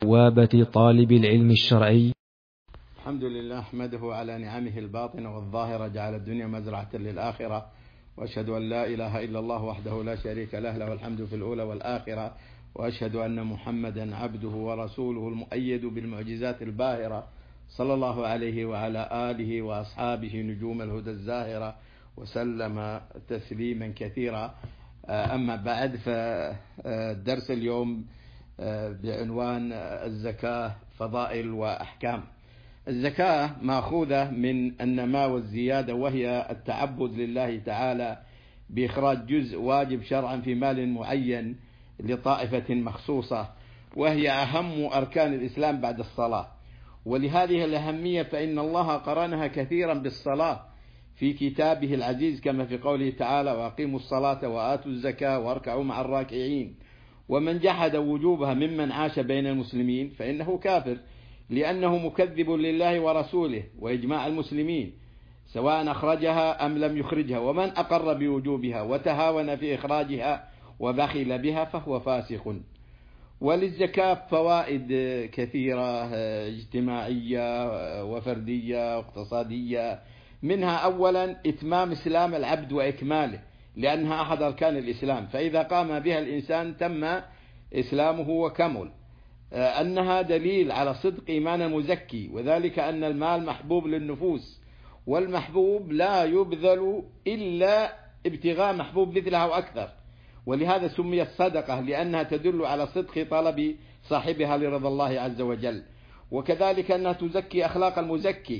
بوابة طالب العلم الشرعي. الحمد لله أحمده على نعمه الباطنة والظاهرة، جعل الدنيا مزرعة للآخرة، وأشهد أن لا إله إلا الله وحده لا شريك له، له الحمد في الأولى والآخرة، وأشهد أن محمدا عبده ورسوله المؤيد بالمعجزات الباهرة، صلى الله عليه وعلى آله وأصحابه نجوم الهدى الزاهرة، وسلم تسليما كثيرا. أما بعد، فالدرس اليوم بعنوان الزكاة فضائل وأحكام. الزكاة مأخوذة من النماء والزيادة، وهي التعبد لله تعالى بإخراج جزء واجب شرعا في مال معين لطائفة مخصوصة، وهي أهم أركان الإسلام بعد الصلاة. ولهذه الأهمية فإن الله قرنها كثيرا بالصلاة في كتابه العزيز، كما في قوله تعالى: وأقيموا الصلاة وآتوا الزكاة واركعوا مع الراكعين. ومن جحد وجوبها ممن عاش بين المسلمين فإنه كافر، لأنه مكذب لله ورسوله وإجماع المسلمين، سواء أخرجها أم لم يخرجها. ومن أقر بوجوبها وتهاون في إخراجها وبخل بها فهو فاسق. وللزكاة فوائد كثيرة اجتماعية وفردية واقتصادية. منها أولا إتمام إسلام العبد وإكماله، لأنها أحد أركان الإسلام، فإذا قام بها الإنسان تم إسلامه وكمل. أنها دليل على صدق إيمان المزكي، وذلك أن المال محبوب للنفوس، والمحبوب لا يبذل إلا ابتغاء محبوب مثلها وأكثر، ولهذا سميت صدقة، لأنها تدل على صدق طلب صاحبها لرضا الله عز وجل. وكذلك أنها تزكي أخلاق المزكي،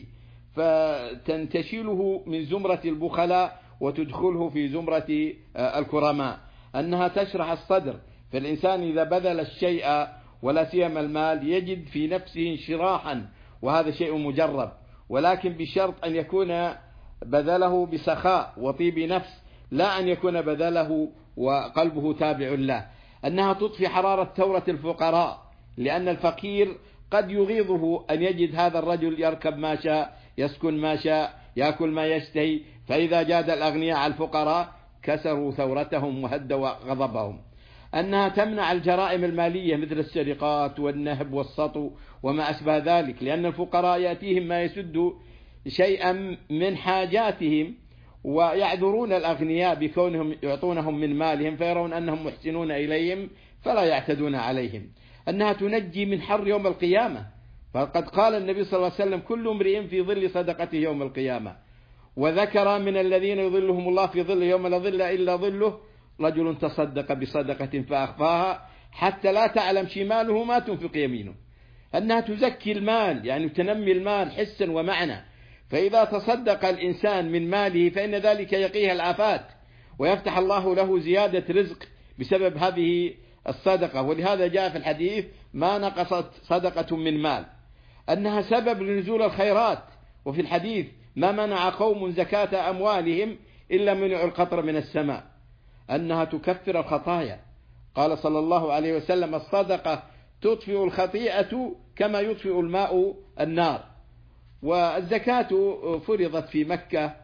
فتنتشله من زمرة البخلاء وتدخله في زمرة الكرماء. أنها تشرح الصدر، فالإنسان إذا بذل الشيء ولا سيما المال يجد في نفسه انشراحا، وهذا شيء مجرب، ولكن بشرط أن يكون بذله بسخاء وطيب نفس، لا أن يكون بذله وقلبه تابع له. أنها تطفي حرارة ثورة الفقراء، لأن الفقير قد يغيظه أن يجد هذا الرجل يركب ما شاء، يسكن ما شاء، يأكل ما يشتهي، فإذا جاد الأغنياء على الفقراء كسروا ثورتهم وهدوا غضبهم. أنها تمنع الجرائم المالية مثل السرقات والنهب والسطو وما أشبه ذلك، لأن الفقراء يأتيهم ما يسد شيئا من حاجاتهم، ويعذرون الأغنياء بكونهم يعطونهم من مالهم، فيرون أنهم محسنون إليهم فلا يعتدون عليهم. أنها تنجي من حر يوم القيامة، فقد قال النبي صلى الله عليه وسلم: كل امرئ في ظل صدقته يوم القيامة. وذكر من الذين يظلهم الله في ظل يوم لا ظل إلا ظله: رجل تصدق بصدقة فأخفاها حتى لا تعلم شماله ما تنفق يمينه. أنها تزكي المال، يعني تنمي المال حسا ومعنى، فإذا تصدق الإنسان من ماله فإن ذلك يقيه الآفات، ويفتح الله له زيادة رزق بسبب هذه الصدقة. ولهذا جاء في الحديث: ما نقصت صدقة من مال. أنها سبب لنزول الخيرات، وفي الحديث: ما منع قوم زكاة أموالهم إلا منعوا القطر من السماء. أنها تكفر الخطايا، قال صلى الله عليه وسلم: الصدقة تطفئ الخطيئة كما يطفئ الماء النار. والزكاة فرضت في مكة،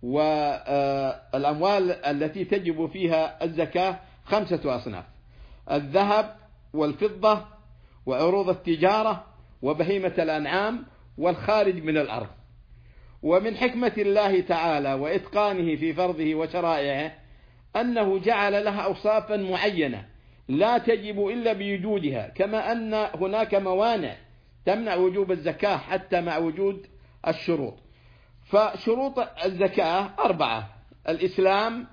والأموال التي تجب فيها الزكاة 5 أصناف: الذهب والفضة وعروض التجارة وبهيمة الأنعام والخارج من الأرض. ومن حكمة الله تعالى وإتقانه في فرضه وشرائعه أنه جعل لها أوصافا معينة لا تجب إلا بوجودها، كما أن هناك موانع تمنع وجوب الزكاة حتى مع وجود الشروط. فشروط الزكاة 4: الإسلام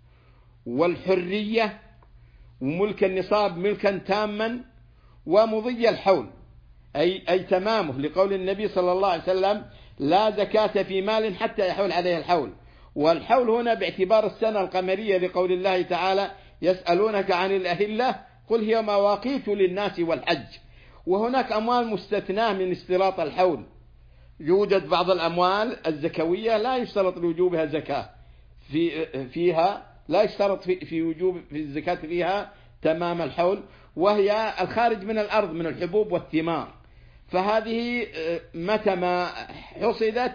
والحرية وملك النصاب ملكا تاما ومضي الحول، أي تمامه، لقول النبي صلى الله عليه وسلم: لا زكاة في مال حتى يحول عليه الحول. والحول هنا باعتبار السنة القمرية، لقول الله تعالى: يسألونك عن الأهلة قل هي مواقيت للناس والحج. وهناك أموال مستثناة من اشتراط الحول. يوجد بعض الأموال الزكوية لا يشترط لوجوبها زكاة فيها، لا يشترط في وجوب في الزكاة فيها تمام الحول، وهي الخارج من الأرض من الحبوب والثمار. فهذه متى ما حصدت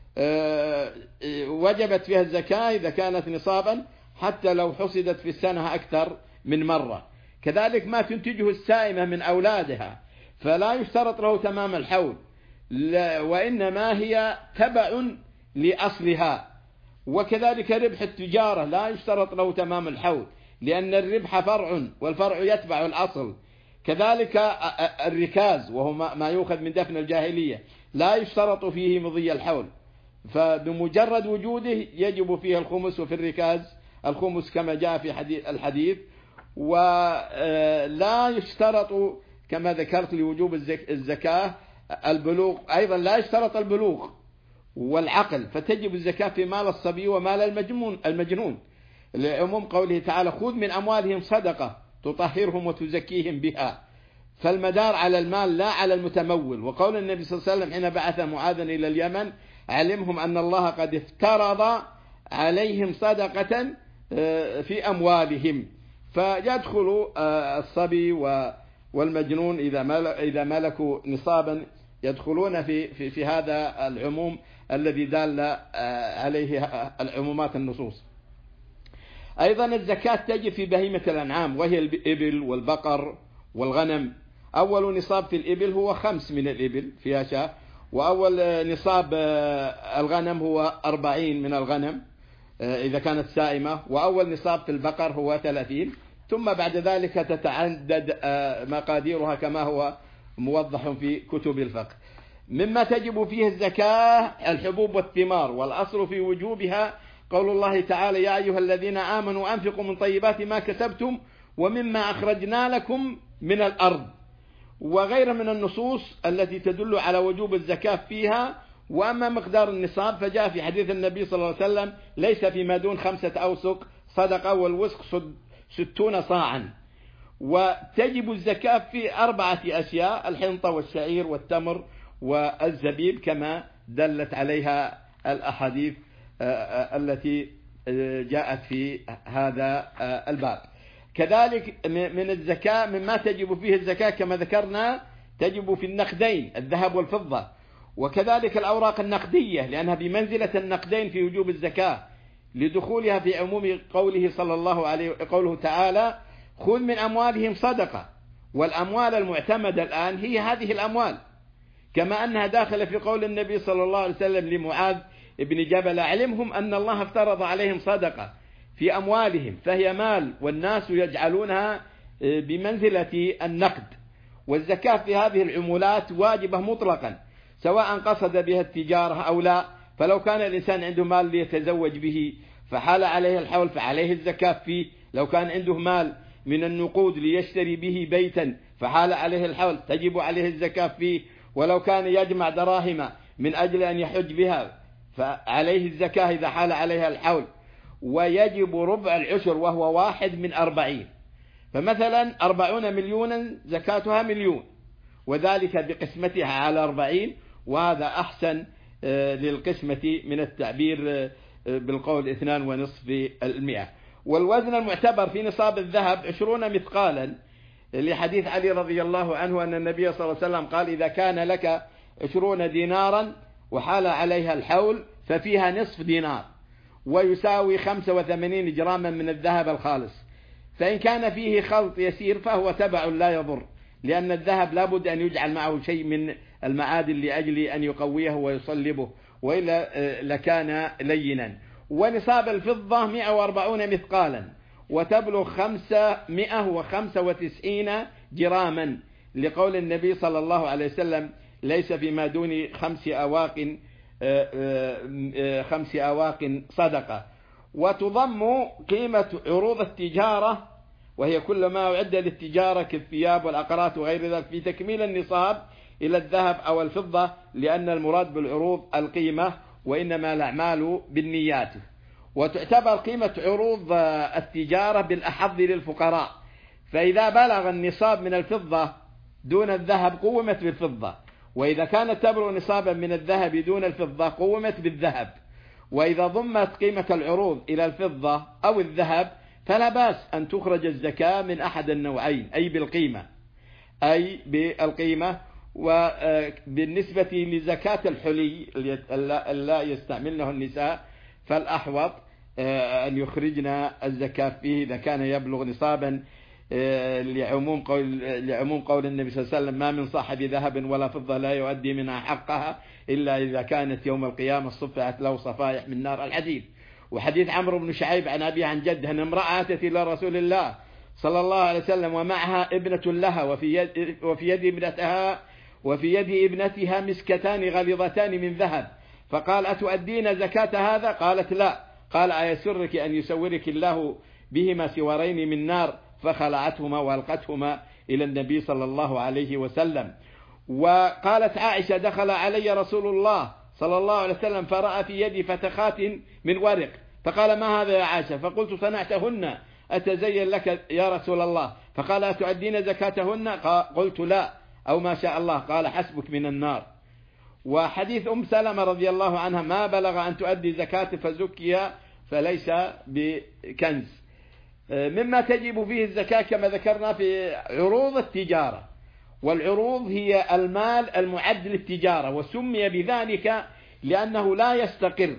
وجبت فيها الزكاة إذا كانت نصابا، حتى لو حصدت في السنة أكثر من مرة. كذلك ما تنتجه السائمة من أولادها، فلا يشترط له تمام الحول، وإنما هي تبع لأصلها. وكذلك ربح التجارة لا يشترط له تمام الحول، لأن الربح فرع والفرع يتبع الأصل. كذلك الركاز وهو ما يؤخذ من دفن الجاهلية لا يشترط فيه مضي الحول، فبمجرد وجوده يجب فيه الخمس، وفي الركاز الخمس كما جاء في الحديث. ولا يشترط كما ذكرت لوجوب الزكاة البلوغ، أيضا لا يشترط البلوغ والعقل، فتجب الزكاة في مال الصبي ومال المجنون، لعموم قوله تعالى خذ من أموالهم صدقة تطهرهم وتزكيهم بها. فالمدار على المال لا على المتمول. وقول النبي صلى الله عليه وسلم حين بعث معاذا إلى اليمن علمهم أن الله قد افترض عليهم صدقة في أموالهم، فيدخل الصبي والمجنون إذا ملكوا نصابا يدخلون في هذا العموم الذي دل عليه العمومات النصوص. أيضا الزكاة تجب في بهيمة الأنعام وهي الإبل والبقر والغنم. أول نصاب في الإبل هو 5 من الإبل فيها شاة، وأول نصاب الغنم هو 40 من الغنم إذا كانت سائمة، وأول نصاب في البقر هو 30، ثم بعد ذلك تتعدد مقاديرها كما هو موضح في كتب الفقه. مما تجب فيه الزكاة الحبوب والثمار، والأصل في وجوبها قول الله تعالى يا أيها الذين آمنوا أنفقوا من طيبات ما كسبتم ومما أخرجنا لكم من الأرض، وغير من النصوص التي تدل على وجوب الزكاة فيها. وأما مقدار النصاب فجاء في حديث النبي صلى الله عليه وسلم ليس فيما دون 5 أوسق صدقة، والوسق 60 صاعا. وتجب الزكاة في 4 أشياء: الحنطة والشعير والتمر والزبيب كما دلت عليها الأحاديث التي جاءت في هذا الباب. كذلك من الزكاة مما تجب فيه الزكاة كما ذكرنا تجب في النقدين الذهب والفضة، وكذلك الأوراق النقدية لأنها بمنزلة النقدين في وجوب الزكاة لدخولها في عموم قوله صلى الله عليه قوله تعالى خذ من أموالهم صدقة. والأموال المعتمدة الآن هي هذه الأموال، كما أنها داخلة في قول النبي صلى الله عليه وسلم لمعاذ بن جبل علمهم أن الله افترض عليهم صدقة في أموالهم، فهي مال والناس يجعلونها بمنزلة النقد. والزكاة في هذه العمولات واجبة مطلقا سواء قصد بها التجارة أو لا. فلو كان الإنسان عنده مال ليتزوج به فحال عليه الحول فعليه الزكاة فيه. لو كان عنده مال من النقود ليشتري به بيتا فحال عليه الحول تجب عليه الزكاة فيه. ولو كان يجمع دراهم من أجل أن يحج بها فعليه الزكاة إذا حال عليها الحول. ويجب ربع العشر وهو 1 من 40، فمثلا 40 مليونا زكاتها 1,000,000، وذلك بقسمتها على 40، وهذا أحسن للقسمة من التعبير بالقول 2.5%. والوزن المعتبر في نصاب الذهب 20 مثقالا، لحديث علي رضي الله عنه أن النبي صلى الله عليه وسلم قال إذا كان لك 20 دينارا وحال عليها الحول ففيها نصف دينار، ويساوي 85 جراما من الذهب الخالص. فإن كان فيه خلط يسير فهو تبع لا يضر، لأن الذهب لابد أن يجعل معه شيء من المعادن لأجل أن يقويه ويصلبه، وإلا لكان لينا. ونصاب الفضة 140 مثقالا، وتبلغ 595 جراما، لقول النبي صلى الله عليه وسلم ليس فيما دون 5 أواق صدقة. وتضم قيمة عروض التجارة وهي كل ما أعد للتجارة كالثياب والعقارات وغير ذلك في تكميل النصاب إلى الذهب أو الفضة، لأن المراد بالعروض القيمة وإنما الأعمال بالنيات. وتعتبر قيمة عروض التجارة بالأحظ للفقراء، فإذا بلغ النصاب من الفضة دون الذهب قومت بالفضة، وإذا كانت تبلغ نصابا من الذهب دون الفضة قومت بالذهب. وإذا ضمت قيمة العروض إلى الفضة أو الذهب فلا بأس أن تخرج الزكاة من أحد النوعين، أي بالقيمة. وبالنسبة لزكاة الحلي لا يستعملنه النساء فالأحوط أن يخرجنا الزكاة فيه إذا كان يبلغ نصابا لعموم قول النبي صلى الله عليه وسلم: ما من صاحب ذهب ولا فضة لا يؤدي منها حقها إلا إذا كانت يوم القيامة صفعت له صفائح من نار الحديد. وحديث عمرو بن شعيب عن أبيه عن جده أن امرأة أتت إلى رسول الله صلى الله عليه وسلم ومعها ابنة لها وفي يد ابنتها مسكتان غليظتان من ذهب، فقال: أتؤدين زكاة هذا؟ قالت: لا. قال: أيسرك أن يسورك الله بهما سوارين من نار؟ فخلعتهما وألقتهما إلى النبي صلى الله عليه وسلم. وقالت عائشة: دخل علي رسول الله صلى الله عليه وسلم فرأى في يدي فتخات من ورق، فقال: ما هذا يا عائشة؟ فقلت: صنعتهن أتزين لك يا رسول الله. فقال: أتؤدين زكاتهن؟ قلت: لا، أو ما شاء الله. قال: حسبك من النار. وحديث أم سلمة رضي الله عنها: ما بلغ أن تؤدي زكاة فزكي فليس بكنز. مما تجب فيه الزكاة كما ذكرنا في عروض التجارة، والعروض هي المال المعد للتجارة، وسمي بذلك لأنه لا يستقر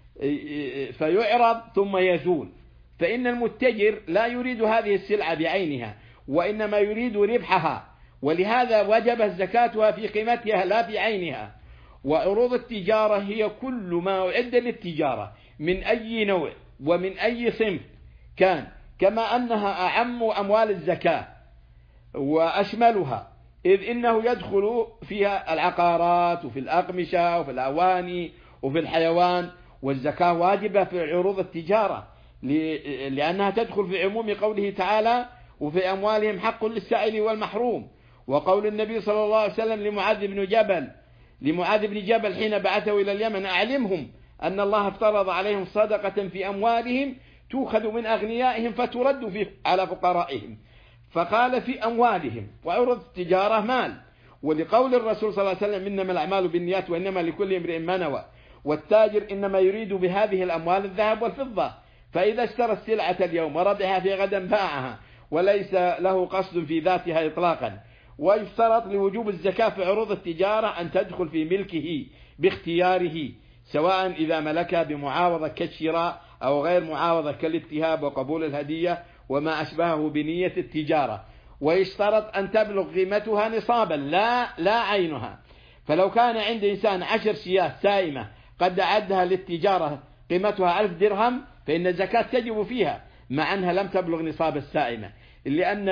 فيعرض ثم يزول، فإن المتجر لا يريد هذه السلعة بعينها وإنما يريد ربحها، ولهذا وجبت زكاتها في قيمتها لا في عينها. وعروض التجارة هي كل ما أعد للتجارة من أي نوع ومن أي صنف كان، كما أنها أعم أموال الزكاة وأشملها، إذ إنه يدخل فيها العقارات وفي الأقمشة وفي الأواني وفي الحيوان. والزكاة واجبة في عروض التجارة لأنها تدخل في عموم قوله تعالى: وفي أموالهم حق للسائل والمحروم. وقول النبي صلى الله عليه وسلم لمعاذ بن جبل حين بعثه إلى اليمن: أعلمهم أن الله افترض عليهم صدقة في أموالهم تؤخذ من أغنيائهم فترد على فقرائهم، فقال: في أموالهم. وعروض التجارة مال، ولقول الرسول صلى الله عليه وسلم: إنما الأعمال بالنيات وإنما لكل امرئ ما نوى. والتاجر إنما يريد بهذه الأموال الذهب والفضة، فإذا اشترى السلعة اليوم وربحها في غدا باعها وليس له قصد في ذاتها إطلاقا. ويشترط لوجوب الزكاة في عروض التجارة أن تدخل في ملكه باختياره، سواء إذا ملكها بمعاوضة كالشراء أو غير معاوضة كالاتهاب وقبول الهدية وما أشبهه بنية التجارة. ويشترط أن تبلغ قيمتها نصابا لا عينها. فلو كان عند إنسان 10 شياه سائمة قد أعدها للتجارة قيمتها 1000 درهم فإن الزكاة تجب فيها مع أنها لم تبلغ نصاب السائمة، لأن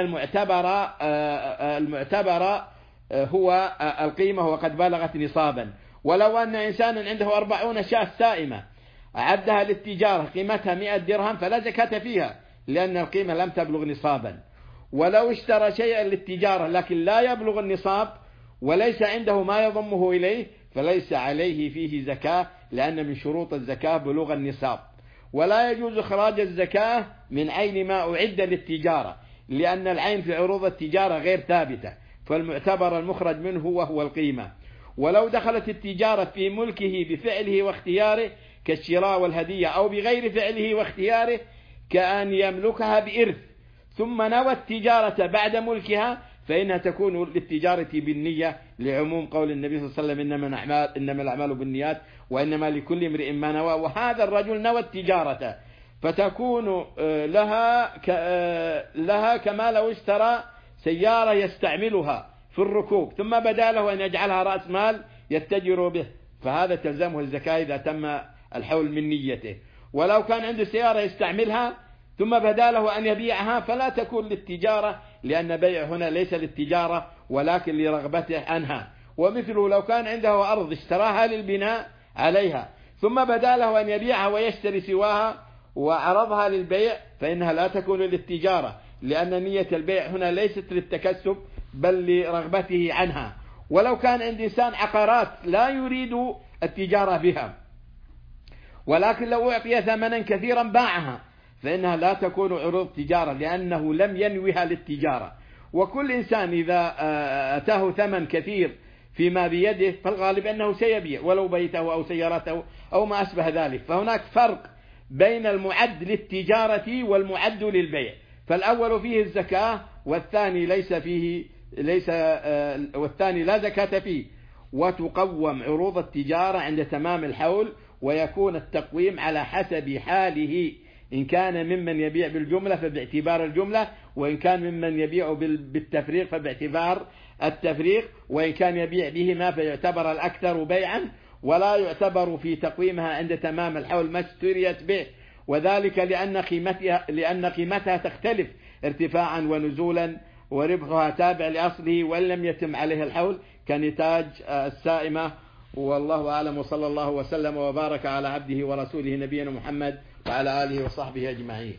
المعتبر هو القيمة وقد بلغت نصابا. ولو أن إنسانا عنده 40 شاة سائمة أعدها للتجارة قيمتها 100 درهم فلا زكاة فيها لأن القيمة لم تبلغ نصابا. ولو اشترى شيئا للتجارة لكن لا يبلغ النصاب وليس عنده ما يضمه إليه فليس عليه فيه زكاة، لأن من شروط الزكاة بلوغ النصاب. ولا يجوز إخراج الزكاة من عين ما أعد للتجارة، لأن العين في عروض التجارة غير ثابتة، فالمعتبر المخرج منه وهو القيمة. ولو دخلت التجارة في ملكه بفعله واختياره كالشراء والهدية، أو بغير فعله واختياره كأن يملكها بإرث ثم نوى التجارة بعد ملكها، فإنها تكون للتجارة بالنية، لعموم قول النبي صلى الله عليه وسلم: إنما الأعمال بالنيات وإنما لكل امرئ ما نوى. وهذا الرجل نوى التجارة فتكون لها كما لو اشترى سيارة يستعملها في الركوب ثم بدا له أن يجعلها رأس مال يتجر به، فهذا تلزمه الزكاة إذا تم الحول من نيته. ولو كان عنده سيارة يستعملها ثم بدا له أن يبيعها فلا تكون للتجارة، لأن بيع هنا ليس للتجارة ولكن لرغبته عنها. ومثله لو كان عنده أرض اشتراها للبناء عليها ثم بدا له أن يبيعها ويشتري سواها وعرضها للبيع فإنها لا تكون للتجارة، لأن نية البيع هنا ليست للتكسب بل لرغبته عنها. ولو كان عند إنسان عقارات لا يريد التجارة بها ولكن لو أعطي ثمنا كثيرا باعها فإنها لا تكون عروض تجارة، لأنه لم ينويها للتجارة. وكل إنسان إذا أتاه ثمن كثير فيما بيده فالغالب أنه سيبيع ولو بيته أو سيارته أو ما أشبه ذلك. فهناك فرق بين المعد للتجارة والمعد للبيع، فالأول فيه الزكاة والثاني والثاني لا زكاة فيه. وتقوم عروض التجارة عند تمام الحول، ويكون التقويم على حسب حاله، إن كان ممن يبيع بالجملة فباعتبار الجملة، وإن كان ممن يبيع بالتفريق فباعتبار التفريق، وإن كان يبيع بهما فيعتبر الأكثر بيعا، ولا يعتبر في تقويمها عند تمام الحول ما اشتريت به، وذلك لأن قيمتها تختلف ارتفاعا ونزولا، وربحها تابع لأصله وإن لم يتم عليه الحول كنتاج السائمة. والله أعلم، وصلى الله وسلم وبارك على عبده ورسوله نبينا محمد وعلى آله وصحبه أجمعين.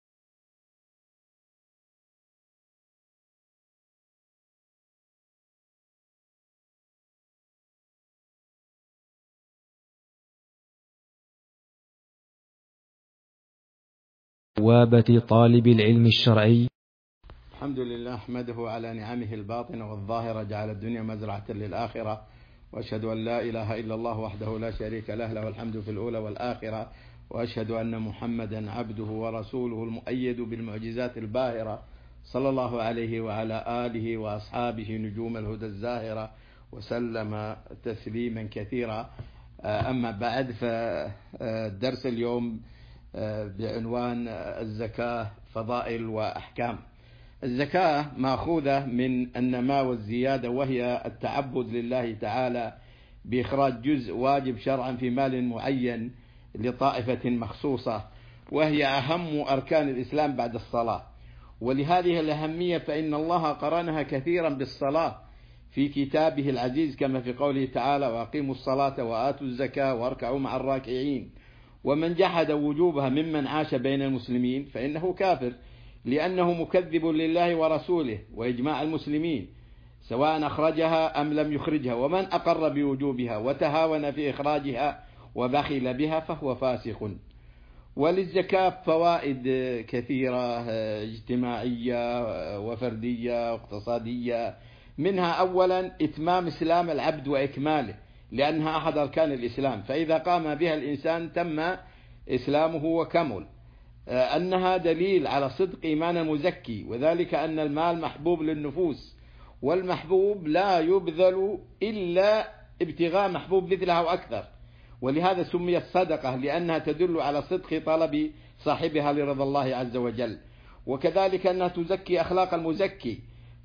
بوابة طالب العلم الشرعي. الحمد لله أحمده على نعمه الباطنة والظاهرة، جعل الدنيا مزرعة للآخرة، وأشهد أن لا إله إلا الله وحده لا شريك له، له الحمد في الأولى والآخرة، وأشهد أن محمدا عبده ورسوله المؤيد بالمعجزات الباهرة، صلى الله عليه وعلى آله وأصحابه نجوم الهدى الزاهرة، وسلم تسليما كثيرا. أما بعد، فالدرس اليوم بعنوان الزكاة فضائل وأحكام. الزكاة مأخوذة من النماء والزيادة، وهي التعبد لله تعالى بإخراج جزء واجب شرعا في مال معين لطائفة مخصوصة، وهي أهم أركان الإسلام بعد الصلاة. ولهذه الأهمية فإن الله قرنها كثيرا بالصلاة في كتابه العزيز، كما في قوله تعالى: وأقيموا الصلاة وآتوا الزكاة واركعوا مع الراكعين. ومن جحد وجوبها ممن عاش بين المسلمين فإنه كافر، لأنه مكذب لله ورسوله وإجماع المسلمين، سواء أخرجها أم لم يخرجها. ومن أقر بوجوبها وتهاون في إخراجها وبخل بها فهو فاسق. وللزكاة فوائد كثيرة اجتماعية وفردية واقتصادية. منها أولا إتمام إسلام العبد وإكماله، لأنها أحد أركان الإسلام، فإذا قام بها الإنسان تم إسلامه وكمل. أنها دليل على صدق إيمان المزكي، وذلك أن المال محبوب للنفوس، والمحبوب لا يبذل إلا ابتغاء محبوب مثله أو أكثر، ولهذا سميت صدقة، لأنها تدل على صدق طلب صاحبها لرضا الله عز وجل. وكذلك أنها تزكي أخلاق المزكي،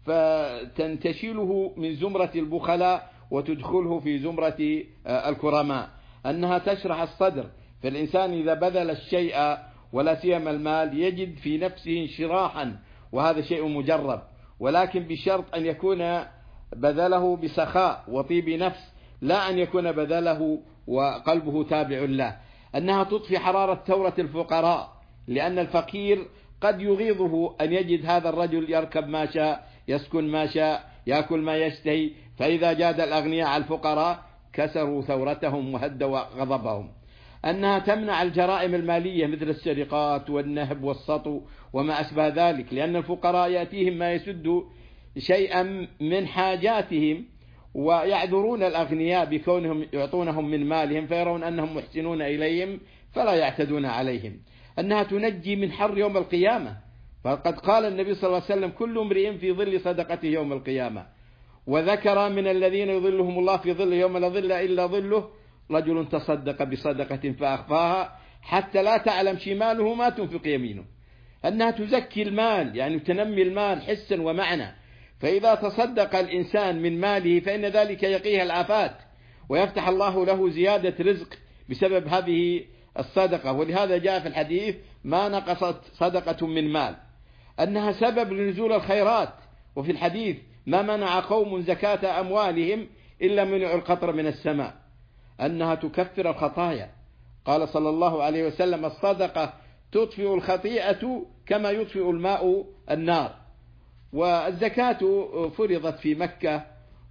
فتنتشله من زمرة البخلاء وتدخله في زمرة الكرماء. أنها تشرح الصدر، فالإنسان إذا بذل الشيء ولا سيما المال يجد في نفسه انشراحا، وهذا شيء مجرب، ولكن بشرط أن يكون بذله بسخاء وطيب نفس، لا أن يكون بذله وقلبه تابع له. أنها تطفي حرارة ثورة الفقراء، لأن الفقير قد يغيظه أن يجد هذا الرجل يركب ما شاء، يسكن ما شاء، يأكل ما يشتهي، فإذا جاد الأغنياء على الفقراء كسروا ثورتهم وهدوا غضبهم. أنها تمنع الجرائم المالية مثل السرقات والنهب والسطو وما أشبه ذلك، لأن الفقراء يأتيهم ما يسد شيئا من حاجاتهم، ويعذرون الأغنياء بكونهم يعطونهم من مالهم، فيرون أنهم محسنون إليهم فلا يعتدون عليهم. أنها تنجي من حر يوم القيامة، فقد قال النبي صلى الله عليه وسلم: كل امرئ في ظل صدقته يوم القيامة. وذكر من الذين يظلهم الله في ظل يوم لا ظل إلا ظله: رجل تصدق بصدقة فأخفاها حتى لا تعلم شماله ما تنفق يمينه. أنها تزكي المال، يعني تنمي المال حسا ومعنى، فإذا تصدق الإنسان من ماله فإن ذلك يقيه الآفات، ويفتح الله له زيادة رزق بسبب هذه الصدقة. ولهذا جاء في الحديث: ما نقصت صدقة من مال. أنها سبب لنزول الخيرات، وفي الحديث: ما منع قوم زكاة أموالهم إلا منعوا القطر من السماء. أنها تكفر الخطايا، قال صلى الله عليه وسلم: الصدقة تطفئ الخطيئة كما يطفئ الماء النار. والزكاة فرضت في مكة،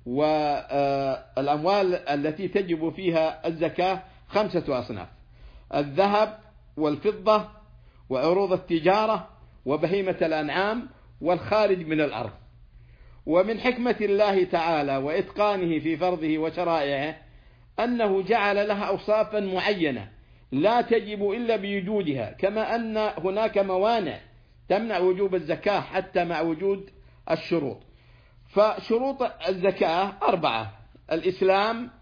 والأموال التي تجب فيها الزكاة 5 أصناف: الذهب والفضة وعروض التجارة وبهيمة الأنعام والخارج من الأرض. ومن حكمة الله تعالى وإتقانه في فرضه وشرائعه أنه جعل لها أوصافا معينة لا تجب إلا بوجودها، كما أن هناك موانع تمنع وجوب الزكاة حتى مع وجود الشروط. فشروط الزكاة 4: الإسلام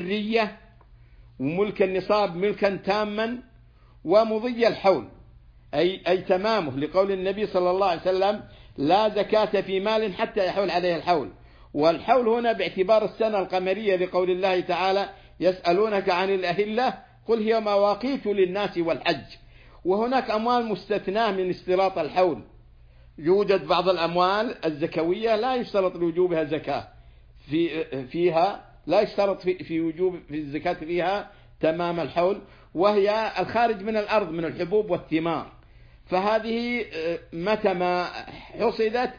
والحرية وملك النصاب ملكا تاما ومضي الحول. أي تمامه، لقول النبي صلى الله عليه وسلم: لا زكاة في مال حتى يحول عليه الحول. والحول هنا باعتبار السنة القمرية، لقول الله تعالى: يسألونك عن الأهلة قل هي مواقيت للناس والحج. وهناك أموال مستثناة من اشتراط الحول. يوجد بعض الأموال الزكوية لا يشترط لوجوبها زكاة فيها، لا يشترط في وجوب في الزكاة فيها تمام الحول، وهي الخارج من الأرض من الحبوب والثمار، فهذه متى ما حصدت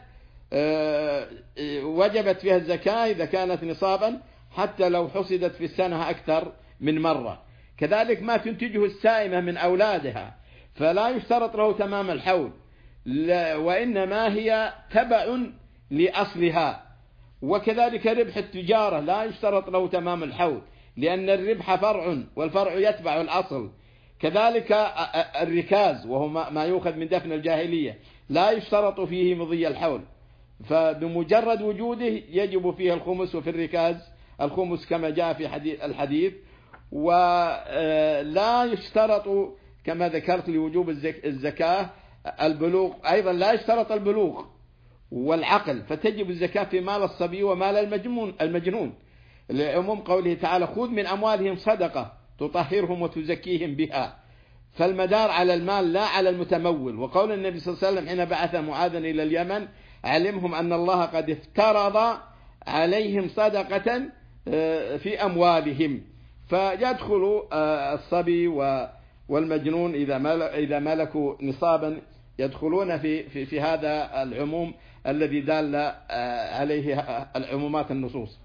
وجبت فيها الزكاة إذا كانت نصابا، حتى لو حصدت في السنة أكثر من مرة. كذلك ما تنتجه السائمة من أولادها فلا يشترط له تمام الحول، وإنما هي تبع لأصلها. وكذلك ربح التجارة لا يشترط له تمام الحول، لأن الربح فرع والفرع يتبع الأصل. كذلك الركاز وهو ما يؤخذ من دفن الجاهلية لا يشترط فيه مضي الحول، فبمجرد وجوده يجب فيه الخمس، وفي الركاز الخمس كما جاء في الحديث. ولا يشترط كما ذكرت لوجوب الزكاة البلوغ، أيضا لا يشترط البلوغ والعقل، فتجب الزكاة في مال الصبي ومال المجنون، لعموم قوله تعالى: خذ من أموالهم صدقة تطهرهم وتزكيهم بها. فالمدار على المال لا على المتمول. وقول النبي صلى الله عليه وسلم حين بعث معاذا إلى اليمن: علمهم أن الله قد افترض عليهم صدقة في أموالهم. فيدخل الصبي والمجنون إذا ملكوا نصابا يدخلون في هذا العموم الذي دال عليه العمومات النصوص.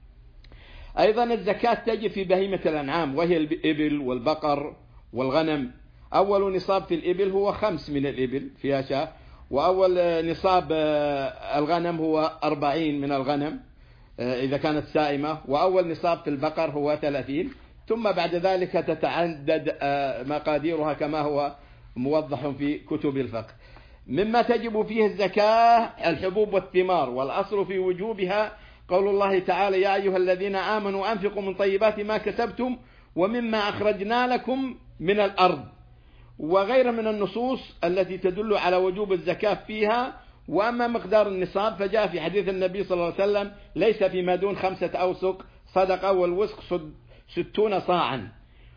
أيضا الزكاة تجب في بهيمة الأنعام، وهي الإبل والبقر والغنم. أول نصاب في الإبل هو 5 من الإبل فيها شاة، وأول نصاب الغنم هو 40 من الغنم إذا كانت سائمة، وأول نصاب في البقر هو 30، ثم بعد ذلك تتعدد مقاديرها كما هو موضح في كتب الفقه. مما تجب فيه الزكاة الحبوب والثمار، والأصل في وجوبها قول الله تعالى: يا أيها الذين آمنوا أنفقوا من طيبات ما كسبتم ومما أخرجنا لكم من الأرض، وغير من النصوص التي تدل على وجوب الزكاة فيها. وأما مقدار النصاب فجاء في حديث النبي صلى الله عليه وسلم: ليس فيما دون 5 أوسق صدقة، والوسق 60 صاعا.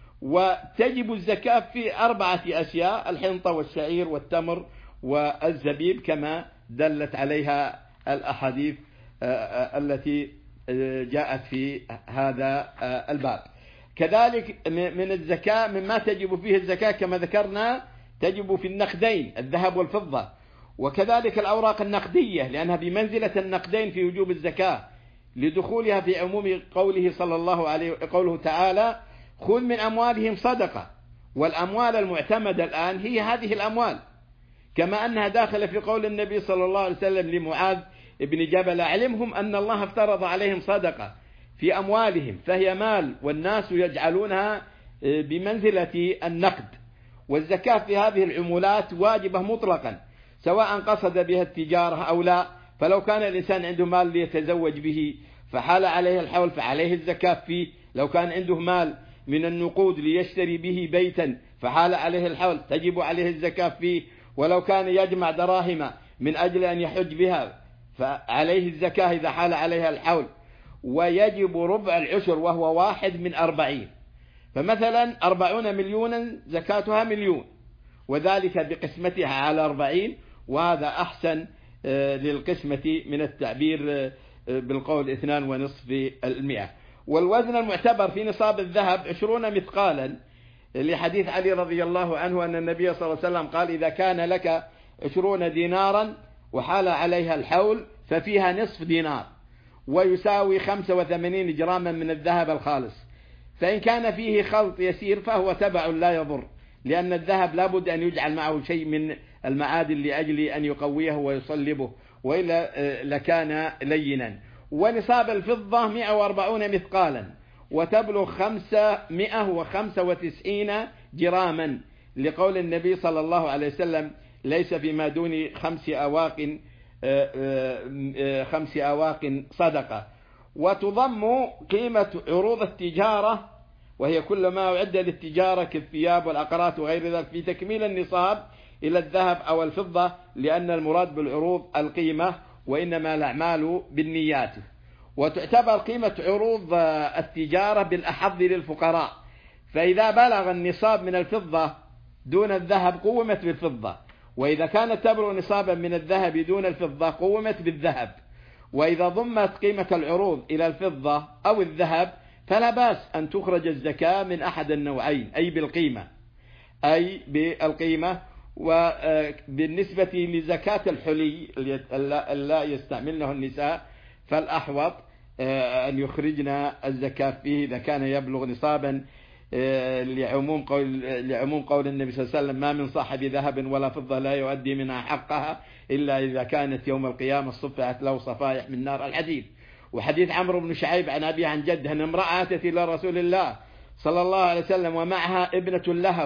وتجب الزكاة في 4 أشياء: الحنطة والشعير والتمر والزبيب، كما دلت عليها الأحاديث التي جاءت في هذا الباب. كذلك من الزكاة مما تجب فيه الزكاة كما ذكرنا تجب في النقدين الذهب والفضة، وكذلك الأوراق النقدية لأنها بمنزلة النقدين في وجوب الزكاة، لدخولها في عموم قوله صلى الله عليه قوله تعالى: خذ من أموالهم صدقة. والأموال المعتمدة الآن هي هذه الأموال، كما أنها داخلة في قول النبي صلى الله عليه وسلم لمعاذ بن جبل: علمهم أن الله افترض عليهم صدقة في أموالهم، فهي مال والناس يجعلونها بمنزلة النقد. والزكاة في هذه العمولات واجبة مطلقا، سواء قصد بها التجارة أو لا. فلو كان الإنسان عنده مال ليتزوج به فحال عليه الحول فعليه الزكاة فيه. لو كان عنده مال من النقود ليشتري به بيتا فحال عليه الحول تجب عليه الزكاة فيه. ولو كان يجمع دراهم من أجل أن يحج بها فعليه الزكاة إذا حال عليها الحول. ويجب ربع العشر وهو 1 من 40. فمثلا 40 مليونا زكاتها 1,000,000، وذلك بقسمتها على 40، وهذا أحسن للقسمة من التعبير بالقول 2.5%. والوزن المعتبر في نصاب الذهب 20 مثقالا، لحديث علي رضي الله عنه أن النبي صلى الله عليه وسلم قال: إذا كان لك 20 دينارا وحال عليها الحول ففيها نصف دينار، ويساوي 85 جراما من الذهب الخالص. فإن كان فيه خلط يسير فهو تبع لا يضر، لأن الذهب لابد أن يجعل معه شيء من المعادن لأجل أن يقويه ويصلبه، وإلا لكان لينا. ونصاب الفضة 140 مثقالا، وتبلغ 595 جراما، لقول النبي صلى الله عليه وسلم: ليس فيما دون 5 أواق صدقة. وتضم قيمة عروض التجارة، وهي كل ما أعد للتجارة كالثياب والعقارات وغير ذلك، في تكميل النصاب إلى الذهب أو الفضة، لأن المراد بالعروض القيمة، وإنما الأعمال بالنيات. وتعتبر قيمة عروض التجارة بالأحظ للفقراء، فإذا بلغ النصاب من الفضة دون الذهب قومت بالفضة، وإذا كانت تبلغ نصابا من الذهب دون الفضة قومت بالذهب. وإذا ضمت قيمة العروض إلى الفضة أو الذهب فلا بأس أن تخرج الزكاة من أحد النوعين، أي بالقيمة. وبالنسبة لزكاة الحلي لا يستعملنه النساء فالأحوط أن يخرجنا الزكاة فيه إذا كان يبلغ نصابا، لعموم قول النبي صلى الله عليه وسلم: ما من صاحب ذهب ولا فضة لا يؤدي منها حقها إلا إذا كانت يوم القيامة صفحت له صفائح من نار الحديد. وحديث عمرو بن شعيب عن أبي عن جده أن امرأة أتت إلى رسول الله صلى الله عليه وسلم ومعها ابنة لها،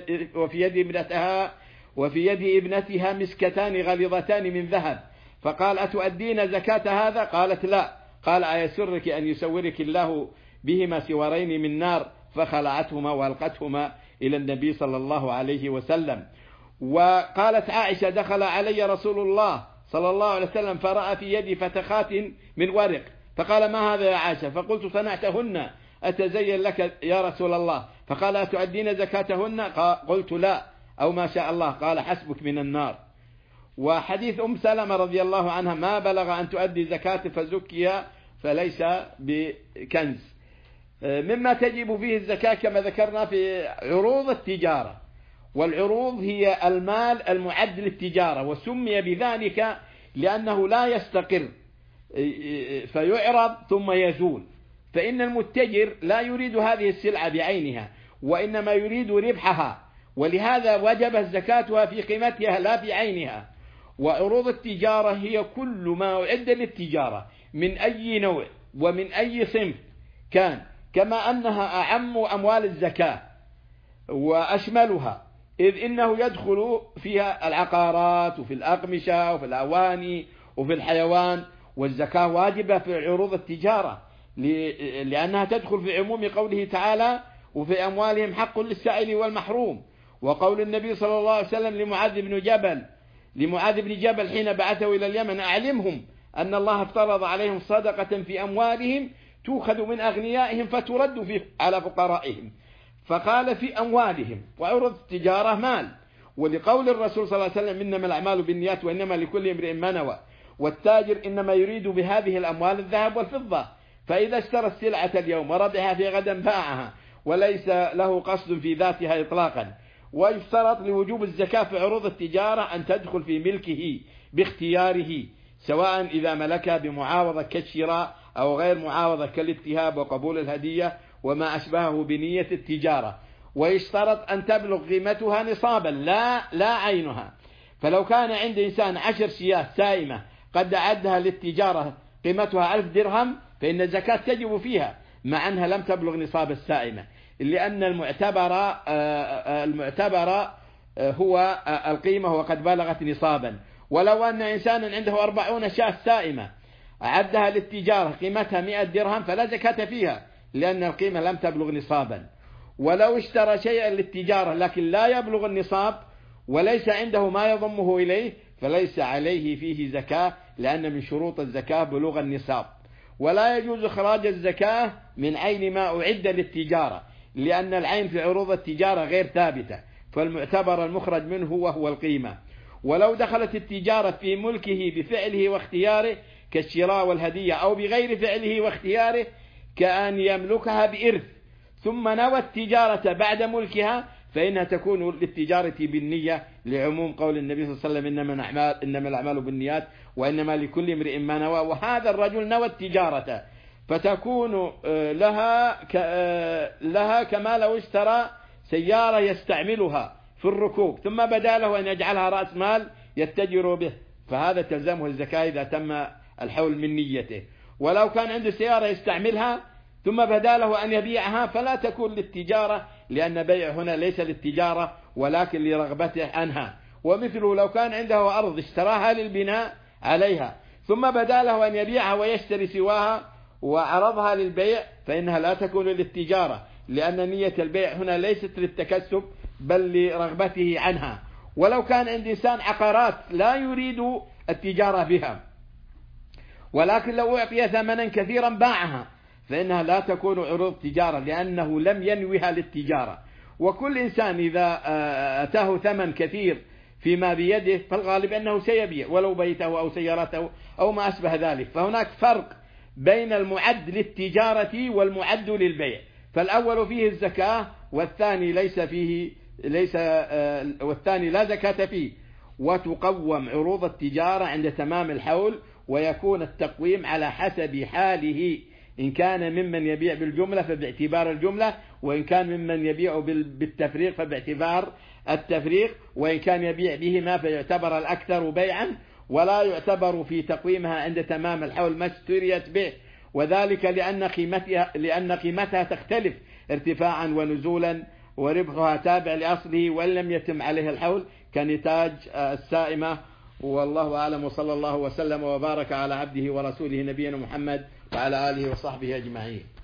وفي يد ابنتها مسكتان غليظتان من ذهب، فقال: أتؤدين زكاة هذا؟ قالت: لا. قال: أيسرك أن يسورك الله بهما سوارين من نار؟ فخلعتهما وألقتهما إلى النبي صلى الله عليه وسلم. وقالت عائشة: دخل علي رسول الله صلى الله عليه وسلم فرأى في يدي فتخات من ورق، فقال: ما هذا يا عائشة؟ فقلت: صنعتهن أتزين لك يا رسول الله. فقال: أتؤدين زكاتهن؟ قلت: لا، أو ما شاء الله. قال: حسبك من النار. وحديث أم سلمة رضي الله عنها: ما بلغ أن تؤدي زكاة فزكي فليس بكنز. مما تجب فيه الزكاة كما ذكرنا في عروض التجارة، والعروض هي المال المعد للتجارة، وسمي بذلك لأنه لا يستقر فيعرض ثم يزول، فإن المتجر لا يريد هذه السلعة بعينها وإنما يريد ربحها، ولهذا وجبت زكاتها في قيمتها لا في عينها. وعروض التجارة هي كل ما أعد للتجارة من أي نوع ومن أي صنف كان، كما أنها أعم أموال الزكاة وأشملها، إذ إنه يدخل فيها العقارات وفي الأقمشة وفي الأواني وفي الحيوان. والزكاة واجبة في عروض التجارة لأنها تدخل في عموم قوله تعالى: وفي أموالهم حق للسائل والمحروم. وقول النبي صلى الله عليه وسلم لمعاذ بن جبل حين بعثه إلى اليمن: أعلمهم أن الله افترض عليهم صدقة في أموالهم تؤخذ من أغنيائهم فترد على فقرائهم، فقال: في أموالهم. وعروض التجارة مال، ولقول الرسول صلى الله عليه وسلم: إنما الأعمال بالنيات وإنما لكل امرئ ما نوى. والتاجر إنما يريد بهذه الأموال الذهب والفضة، فإذا اشترى السلعة اليوم وربح في غدا باعها وليس له قصد في ذاتها إطلاقا. ويشترط لوجوب الزكاة في عروض التجارة أن تدخل في ملكه باختياره، سواء إذا ملكها بمعاوضة كالشراء أو غير معاوضة كالاتهاب وقبول الهدية وما أشبهه بنية التجارة. ويشترط أن تبلغ قيمتها نصابا لا عينها. فلو كان عند إنسان 10 شياه سائمة قد أعدها للتجارة قيمتها 1000 درهم فإن الزكاة تجب فيها مع أنها لم تبلغ نصاب السائمة، لأن المعتبر هو القيمة وقد بلغت نصابا. ولو أن إنسانا عنده 40 شاة سائمة أعدها للتجارة قيمتها 100 درهم فلا زكاة فيها لأن القيمة لم تبلغ نصابا. ولو اشترى شيئا للتجارة لكن لا يبلغ النصاب وليس عنده ما يضمه إليه فليس عليه فيه زكاة، لأن من شروط الزكاة بلوغ النصاب. ولا يجوز إخراج الزكاة من عين ما أعد للتجارة، لأن العين في عروض التجارة غير ثابتة، فالمعتبر المخرج منه وهو القيمة. ولو دخلت التجارة في ملكه بفعله واختياره كالشراء والهدية، أو بغير فعله واختياره كأن يملكها بإرث ثم نوى التجارة بعد ملكها، فإنها تكون للتجارة بالنية، لعموم قول النبي صلى الله عليه وسلم: إنما الأعمال بالنيات وإنما لكل امرئ ما نوى. وهذا الرجل نوى التجارة فتكون لها كما لو اشترى سيارة يستعملها في الركوب ثم بدا له أن يجعلها رأس مال يتجر به، فهذا تلزمه الزكاة إذا تم الحول من نيته. ولو كان عنده سيارة يستعملها ثم بدا له أن يبيعها فلا تكون للتجارة، لأن بيع هنا ليس للتجارة ولكن لرغبته عنها. ومثله لو كان عنده أرض اشتراها للبناء عليها ثم بدا له أن يبيعها ويشتري سواها وعرضها للبيع فإنها لا تكون للتجارة، لأن نية البيع هنا ليست للتكسب بل لرغبته عنها. ولو كان عند إنسان عقارات لا يريد التجارة بها، ولكن لو أعطي ثمنا كثيرا باعها، فإنها لا تكون عروض تجارة لأنه لم ينوها للتجارة. وكل إنسان إذا أتاه ثمن كثير فيما بيده فالغالب أنه سيبيع ولو بيته أو سيارته أو ما أشبه ذلك. فهناك فرق بين المعد للتجارة والمعد للبيع، فالأول فيه الزكاة والثاني والثاني لا زكاة فيه. وتقوم عروض التجارة عند تمام الحول، ويكون التقويم على حسب حاله، إن كان ممن يبيع بالجملة فباعتبار الجملة، وإن كان ممن يبيع بالتفريق فباعتبار التفريق، وإن كان يبيع بهما فيعتبر الأكثر بيعا، ولا يعتبر في تقويمها عند تمام الحول ما اشتريت به، وذلك لأن قيمتها تختلف ارتفاعا ونزولا، وربحها تابع لأصله وإن لم يتم عليه الحول كنتاج السائمة. والله أعلم، وصلى الله وسلم وبارك على عبده ورسوله نبينا محمد وعلى آله وصحبه أجمعين.